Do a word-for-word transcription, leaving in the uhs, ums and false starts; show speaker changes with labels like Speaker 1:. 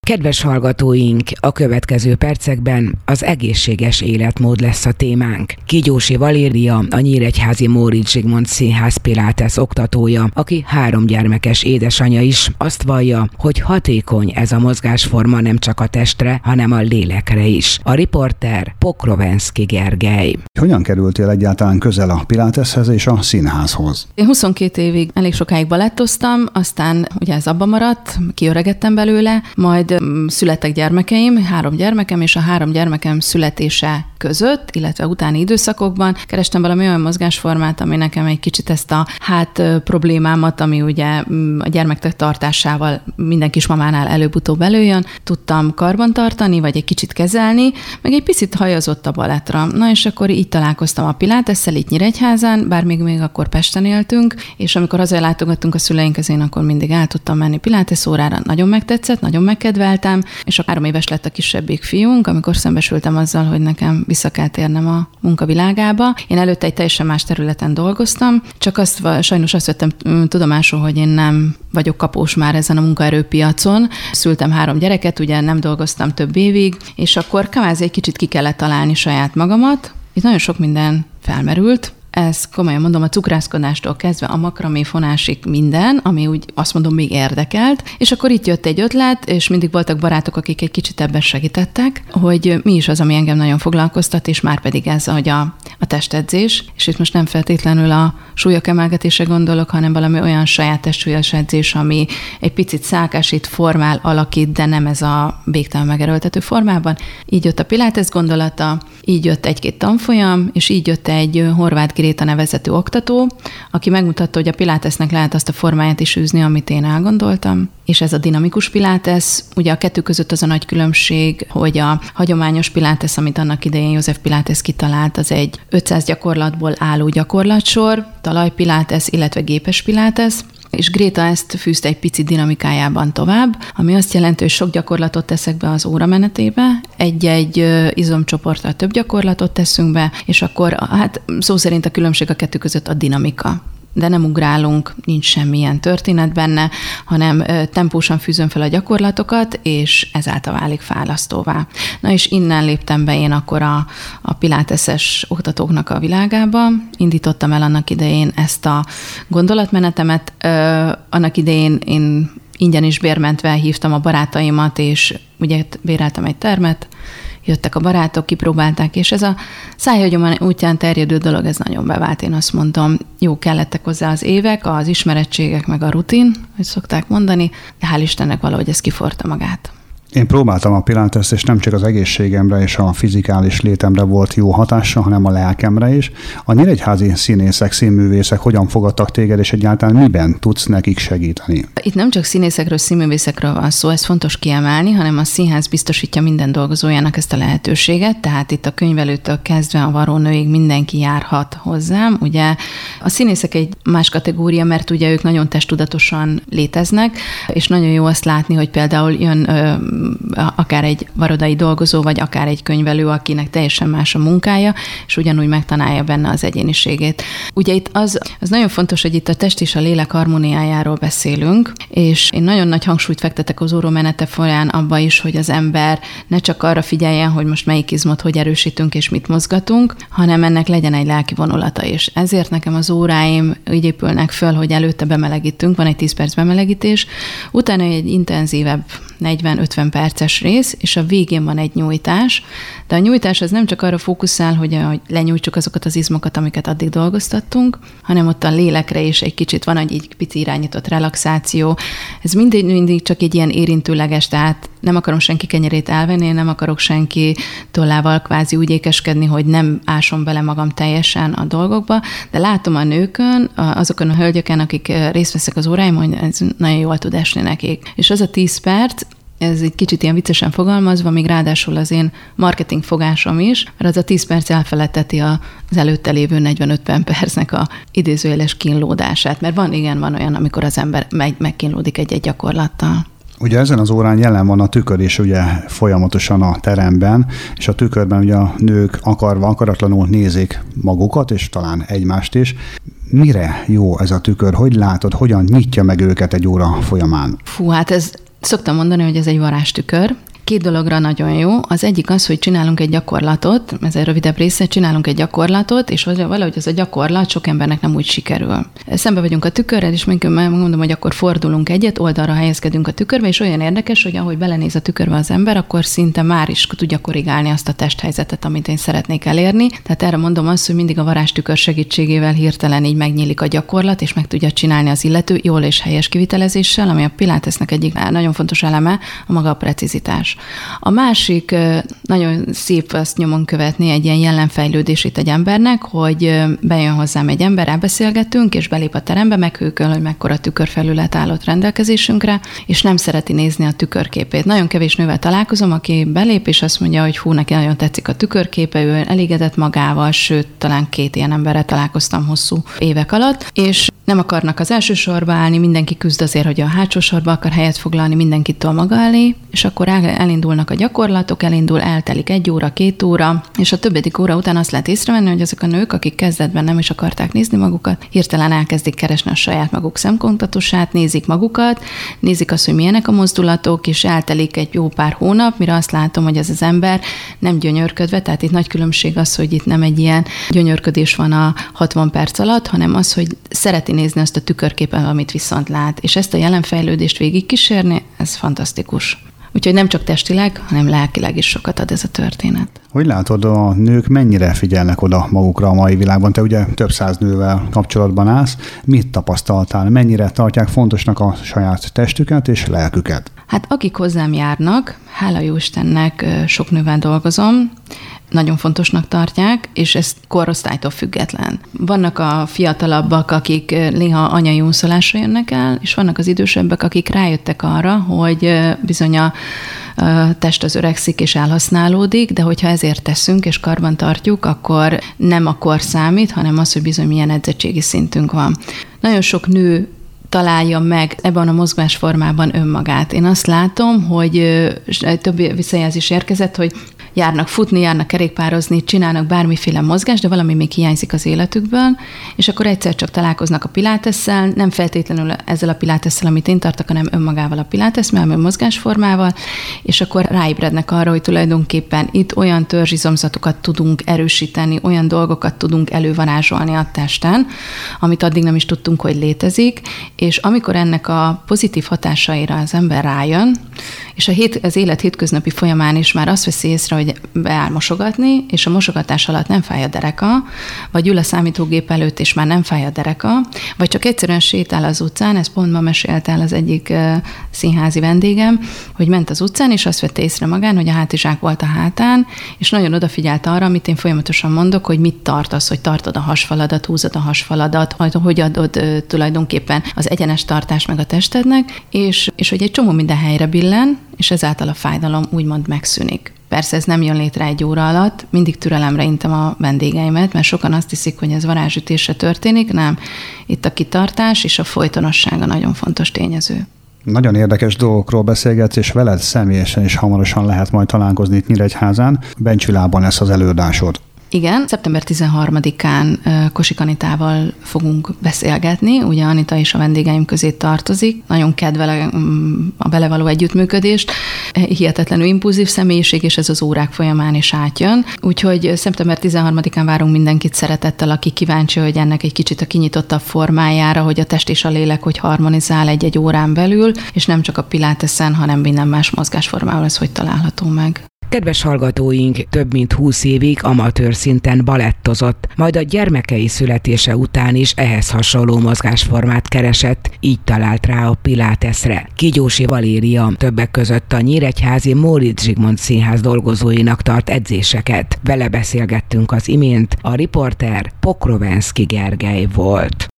Speaker 1: Kedves hallgatóink, a következő percekben az egészséges életmód lesz a témánk. Kígyósi Valéria, a Nyíregyházi Móricz Zsigmond Színház Pilates oktatója, aki három gyermekes édesanyja is, azt vallja, hogy hatékony ez a mozgásforma nem csak a testre, hanem a lélekre is. A riporter Pokrovenszky Gergely.
Speaker 2: Hogyan kerültél egyáltalán közel a Pilateshez és a színházhoz?
Speaker 3: Én huszonkét évig elég sokáig balettoztam, aztán ugye ez abba maradt, kiöregettem belőle, majd születtek gyermekeim, három gyermekem, és a három gyermekem születése között, illetve utáni időszakokban kerestem valami olyan mozgásformát, ami nekem egy kicsit ezt a hát problémámat, ami ugye a gyermekek tartásával minden kismamánál előbb-utóbb előjön, tudtam karbantartani, vagy egy kicsit kezelni, meg egy picit hajazott a balettra. Na és akkor így találkoztam a Pilatesszel itt Nyíregyházán, bár még, még akkor Pesten éltünk, és amikor hazalátogattunk a szüleinkhez, én akkor mindig el tudtam menni Pilates órára, nagyon megtetszett, nagyon megkedveltem, és a három éves lett a kisebbik fiunk, amikor szembesültem azzal, hogy nekem vissza kell térnem a munkavilágába. Én előtte egy teljesen más területen dolgoztam, csak azt sajnos azt vettem tudomásul, hogy én nem vagyok kapós már ezen a munkaerőpiacon. Szültem három gyereket, ugye nem dolgoztam több évig, és akkor kvázi egy kicsit ki kellett találni saját magamat. Itt nagyon sok minden felmerült. Ez komolyan mondom, a cukrászkodástól kezdve a makraméfonásig minden, ami úgy azt mondom még érdekelt, és akkor itt jött egy ötlet, és mindig voltak barátok, akik egy kicsit ebben segítettek, hogy mi is az, ami engem nagyon foglalkoztat, és már pedig ez, hogy a, a testedzés, és itt most nem feltétlenül a súlyok emelgetésre gondolok, hanem valami olyan saját testsúlyos edzés, ami egy picit szálkásít, formál, alakít, de nem ez a végtelen megerőltető formában. Így jött a Pilates gondolata, így jött egy-két tanfolyam, és így jött egy Horváth Gréta nevezetű oktató, aki megmutatta, hogy a Pilatesnek lehet azt a formáját is űzni, amit én elgondoltam. És ez a dinamikus Pilates, ugye a kettő között az a nagy különbség, hogy a hagyományos Pilates, amit annak idején József Pilates kitalált, az egy ötszáz gyakorlatból álló gyakorlatsor, talajpilates, illetve gépes Pilates, és Gréta ezt fűzte egy pici dinamikájában tovább, ami azt jelenti, hogy sok gyakorlatot teszek be az óramenetébe, egy-egy izomcsoporttal több gyakorlatot teszünk be, és akkor hát szó szerint a különbség a kettő között a dinamika. De nem ugrálunk, nincs semmilyen történet benne, hanem tempósan fűzöm fel a gyakorlatokat, és ezáltal válik fálasztóvá. Na és innen léptem be én akkor a, a pilateses oktatóknak a világába. Indítottam el annak idején ezt a gondolatmenetemet. Ö, annak idején én ingyen is bérmentve hívtam a barátaimat, és ugye béreltem egy termet, jöttek a barátok, kipróbálták, és ez a szájhagyomány útján terjedő dolog, ez nagyon bevált, én azt mondom. Jó, kellettek hozzá az évek, az ismerettségek, meg a rutin, hogy szokták mondani, de hál' Istennek valahogy ez kiforta magát.
Speaker 2: Én próbáltam a Pilatest, és nem csak az egészségemre és a fizikális létemre volt jó hatása, hanem a lelkemre is. A nyíregyházi színészek, színművészek hogyan fogadtak téged, és egyáltalán miben tudsz nekik segíteni?
Speaker 3: Itt nem csak színészekről, színművészekről van szó, ez fontos kiemelni, hanem a színház biztosítja minden dolgozójának ezt a lehetőséget, tehát itt a könyvelőtől kezdve a varrónőig mindenki járhat hozzám. Ugye a színészek egy más kategória, mert ugye ők nagyon testtudatosan léteznek, és nagyon jó azt látni, hogy például jön akár egy varodai dolgozó, vagy akár egy könyvelő, akinek teljesen más a munkája, és ugyanúgy megtanálja benne az egyéniségét. Ugye itt az, az nagyon fontos, hogy itt a test és a lélek harmóniájáról beszélünk, és én nagyon nagy hangsúlyt fektetek az órómenete folyán abba is, hogy az ember ne csak arra figyeljen, hogy most melyik izmot hogy erősítünk és mit mozgatunk, hanem ennek legyen egy lelki vonulata is. Ezért nekem az óráim úgy épülnek föl, hogy előtte bemelegítünk, van egy tíz perc bemelegítés, utána egy intenzívebb negyven-ötven perces rész, és a végén van egy nyújtás, de a nyújtás az nem csak arra fókuszál, hogy lenyújtsuk azokat az izmokat, amiket addig dolgoztattunk, hanem ott a lélekre is egy kicsit van egy pici irányított relaxáció. Ez mindig, mindig csak egy ilyen érintőleges, tehát nem akarom senki kenyerét elvenni, én nem akarok senki tollával kvázi úgy ékeskedni, hogy nem ásom bele magam teljesen a dolgokba, de látom a nőkön, azokon a hölgyeken, akik részt veszek az óráimon, hogy ez nagyon jól tud esni nekik. És az a tíz perc, ez egy kicsit ilyen viccesen fogalmazva, még ráadásul az én marketing fogásom is, mert az a tíz perc elfeledteti az előtte lévő negyven-ötven percnek a idézőjeles kínlódását, mert van, igen, van olyan, amikor az ember meg, megkínlódik egy-egy gyakorlattal.
Speaker 2: Ugye ezen az órán jelen van a tükör is ugye folyamatosan a teremben, és a tükörben ugye a nők akarva, akaratlanul nézik magukat, és talán egymást is. Mire jó ez a tükör? Hogy látod, hogyan nyitja meg őket egy óra folyamán?
Speaker 3: Fú, hát ez Szoktam mondani, hogy ez egy varázstükör. Két dologra nagyon jó. Az egyik az, hogy csinálunk egy gyakorlatot, ez egy rövidebb része, csinálunk egy gyakorlatot, és valahogy az a gyakorlat sok embernek nem úgy sikerül. Szembe vagyunk a tükörrel, és mondom, hogy akkor fordulunk egyet, oldalra helyezkedünk a tükörbe, és olyan érdekes, hogy ahogy belenéz a tükörbe az ember, akkor szinte már is tudja korrigálni azt a testhelyzetet, amit én szeretnék elérni. Tehát erre mondom azt, hogy mindig a varázstükör segítségével hirtelen így megnyílik a gyakorlat, és meg tudja csinálni az illető jól és helyes kivitelezéssel, ami a Pilatesnek egyik nagyon fontos eleme, a maga a precizitás. A másik nagyon szép azt nyomon követni egy ilyen jelenfejlődését egy embernek, hogy bejön hozzám egy ember, elbeszélgetünk, és belép a terembe, meghőköl, hogy mekkora tükörfelület állott rendelkezésünkre, és nem szereti nézni a tükörképét. Nagyon kevés nővel találkozom, aki belép, és azt mondja, hogy hú, neki nagyon tetszik a tükörképe, ő elégedett magával, sőt, talán két ilyen emberrel találkoztam hosszú évek alatt, és nem akarnak az első sorba állni, mindenki küzd azért, hogy a hátsó sorba akar helyet foglalni, mindenkitől maga elé, és akkor elindulnak a gyakorlatok, elindul, eltelik egy óra, két óra, és a többedik óra után azt lehet észrevenni, hogy azok a nők, akik kezdetben nem is akarták nézni magukat, hirtelen elkezdik keresni a saját maguk szemkontatusát, nézik magukat, nézik azt, hogy milyenek a mozdulatok, és eltelik egy jó pár hónap, mire azt látom, hogy ez az ember nem gyönyörködve, tehát itt nagy különbség az, hogy itt nem egy ilyen gyönyörködés van a hatvan perc alatt, hanem az, hogy szereti nézni azt a tükörképen, amit viszont lát. És ezt a jelenfejlődést végigkísérni, ez fantasztikus. Úgyhogy nem csak testileg, hanem lelkileg is sokat ad ez a történet.
Speaker 2: Hogy látod, a nők mennyire figyelnek oda magukra a mai világban? Te ugye több száz nővel kapcsolatban állsz. Mit tapasztaltál? Mennyire tartják fontosnak a saját testüket és lelküket?
Speaker 3: Hát akik hozzám járnak, hála jó Istennek sok nővel dolgozom, nagyon fontosnak tartják, és ez korosztálytól független. Vannak a fiatalabbak, akik néha anyai unszolásra jönnek el, és vannak az idősebbek, akik rájöttek arra, hogy bizony a test az öregszik és elhasználódik, de hogyha ezért teszünk és karban tartjuk, akkor nem a kor számít, hanem az, hogy bizony milyen edzettségi szintünk van. Nagyon sok nő találja meg ebben a mozgásformában önmagát. Én azt látom, hogy több visszajelzés érkezett, hogy járnak futni, járnak kerékpározni, csinálnak bármiféle mozgást, de valami még hiányzik az életükből, és akkor egyszer csak találkoznak a pilátesszel, nem feltétlenül ezzel a pilátesszel, amit én tartok, hanem önmagával a pilátesszel, a mozgásformával, és akkor ráébrednek arra, hogy tulajdonképpen itt olyan törzsizomzatokat tudunk erősíteni, olyan dolgokat tudunk elővarázsolni a testen, amit addig nem is tudtunk, hogy létezik, és amikor ennek a pozitív hatásaira az ember rájön, és a hét, az élet hétköznapi folyamán is már azt veszi észre, hogy beáll mosogatni, és a mosogatás alatt nem fáj a dereka, vagy ül a számítógép előtt, és már nem fáj a dereka, vagy csak egyszerűen sétál az utcán, ezt pont ma mesélt el az egyik uh, színházi vendégem, hogy ment az utcán, és azt vette észre magán, hogy a hátizsák volt a hátán, és nagyon odafigyelt arra, amit én folyamatosan mondok, hogy mit tartasz, hogy tartod a hasfaladat, húzod a hasfaladat, hogy adod uh, tulajdonképpen az egyenes tartást meg a testednek, és, és hogy egy csomó minden helyre billen, és ezáltal a fájdalom úgymond megszűnik. Persze ez nem jön létre egy óra alatt, mindig türelemre intem a vendégeimet, mert sokan azt hiszik, hogy ez varázsütésre történik, nem. Itt a kitartás és a folytonossága nagyon fontos tényező.
Speaker 2: Nagyon érdekes dolgokról beszélgetsz, és veled személyesen is hamarosan lehet majd találkozni itt Nyíregyházán. Bencsilában lesz az előadásod.
Speaker 3: Igen, szeptember tizenharmadikán Kosik Anitával fogunk beszélgetni, ugye Anita is a vendégeim közé tartozik, nagyon kedvele a belevaló együttműködést, hihetetlenül impulzív személyiség, és ez az órák folyamán is átjön. Úgyhogy szeptember tizenharmadikán várunk mindenkit szeretettel, aki kíváncsi, hogy ennek egy kicsit a kinyitottabb formájára, hogy a test és a lélek hogy harmonizál egy-egy órán belül, és nem csak a piláteszen, hanem minden más mozgásformával ez hogy található meg.
Speaker 1: Kedves hallgatóink, több mint húsz évig amatőr szinten balettozott, majd a gyermekei születése után is ehhez hasonló mozgásformát keresett, így talált rá a Pilatesre. Kígyósi Valéria többek között a nyíregyházi Móricz Zsigmond Színház dolgozóinak tart edzéseket. Vele beszélgettünk az imént, a riporter Pokrovenszky Gergely volt.